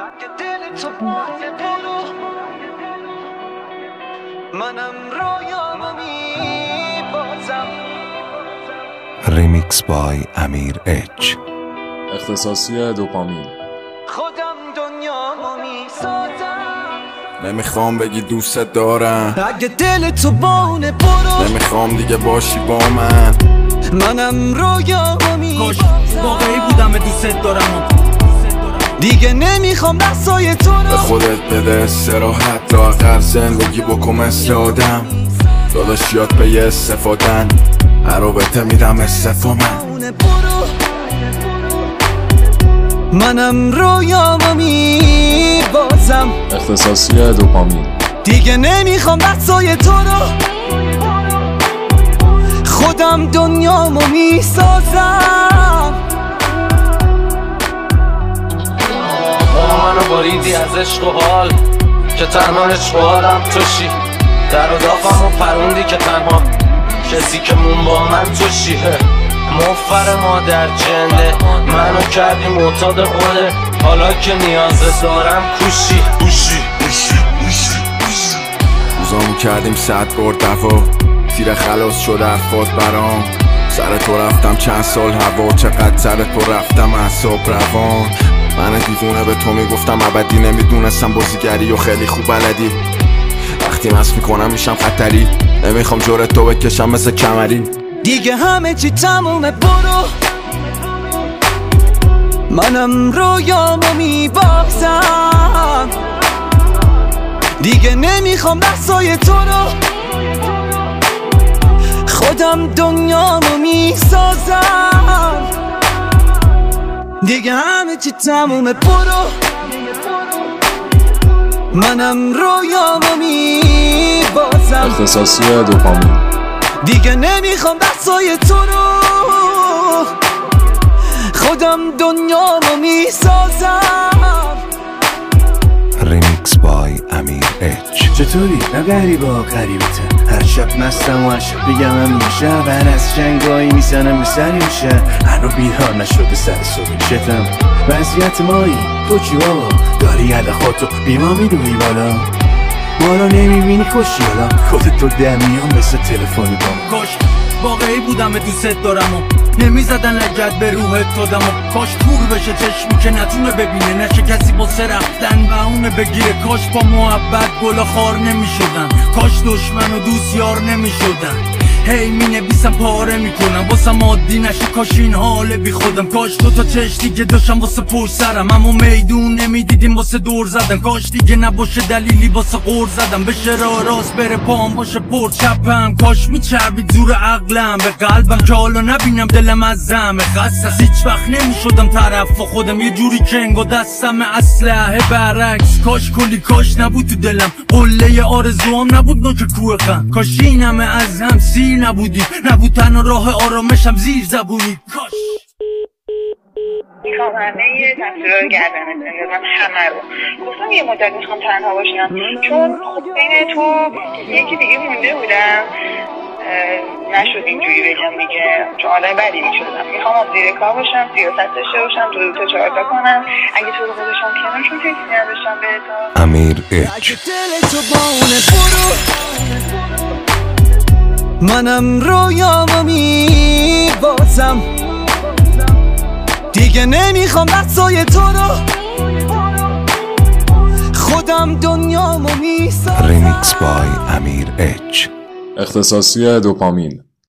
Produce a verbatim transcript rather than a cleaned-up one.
ریمیکس بای امیر اچ. اختصاصی دوپامین. خودم دنیامو میسازم. نمیخوام بگی دوست دارم، اگه دل تو بونه برو. نمیخوام دیگه باشی با من، منم رویامو میسازم. واقعی بودم دوست دارم، دیگه نمیخوام دستای تو رو. به خودت بده استراحت، لااقل زندگی بکن مثل آدم. داداش یاد به یه استفادن، هر رابطه میدم استفا من. منم رویامو میبازم. اختصاصی دوپامین. دیگه نمیخوام دستای تو رو. خودم دنیامو میسازم. منو بریدی از عشق و حال که تنها عشق و حالم توشی. در و داغم و پروندی که تنها کسی که مون با من توشی. مفر مادر جنده منو کردی معتاد خوده، حالا که نیاز دارم کوشی کوشی کوشی کوشی کوشی. روزامو کردیم صد بار دوا، تیر خلاص شد حرفات برام. سر تو رفتم چند سال هوا، چقدر سر تو رفتم اعصاب روان. من دیوونه به تو میگفتم ابدی، نمیدونستم بازیگری و خیلی خوب بلدی. وقتی مست میکنم میشم خطری، نمیخوام جور تو بکشم مثل کمری. دیگه همه چی تمومه برو. منم رویامو میبازم. دیگه نمیخوام دستای تو رو. خودم دنیامو میسازم. دیگه همه چی تمومه برو. منم رویامو میبازم. اختصاصی دوپامین. دیگه نمیخوام دستای تو رو. خودم دنیامو میسازم. ریمیکس بای امیر اچ. چطوری؟ نه غریبه ها غریبته. هر شب مستم و هر شب بگم همیشه. هر از جنگایی میزنم به سر میشه. هر رو بیدار نشده سر صبح شتم. وضعیت مایی تو چی بابا؟ داری یاد خودتو بیما میدوی بالا. ما رو نمیبینی خوشی حالا خودت تو دمیان مثل تلفنی با کاش واقعی بودم دوست دارم و نمیزدن لگت به روحت دادم و کاش تور بشه چشمی که نتونه ببینه، نشه کسی با سه رفتن و اونه بگیره. کاش با محبت گل خار نمیشدن، کاش دشمن و دوست یار نمیشدن. هی می نویسم پاره میکنم واسم عادی نشه، کاش این حال بی خودم. کاش دو تا چش دیگه داشتم واسه پشت سرم، اما میدون نمیدیدیم واسه دور زدن. کاش دیگه نباشه دلیلی واسه غور زدم، بشه راه راست بره پام باشه پر چپم. کاش میچربید زور عقلم به قلبم که حالا نبینم دلم از زمه خست از هیچ وقت نمیشدم طرف خودم. یه جوری کنگ و دستم اسلحه برعکس. کاش کلی کاش نبود تو دلم، قله آرزوام نبود نوک کوه غم. کاش این همه از هم سیر نبودی، نبود تنها راه آرامشم زیر زبونی. کاش میخوام همه یه تصویرها رو گردنت بندازم، همه رو. گفتم یه مدت میخوام تنها باشم چون خب بین تو یکی دیگه مونده بودم. نشد اینجوری بگم دیگه، چون آدم بدی میشدم. میخوام زیر کار باشم، سیاست داشته باشم، دو تا چهارتا کنم. اگه تو رو گذاشتم کنار چون فکر نداشتم بهتا. امیر اچ. منم رویامو میبازم. دیگه نمیخوام دستای تو رو. خودم دنیامو میسازم. ریمیکس بای امیر اچ. اختصاصی دوپامین.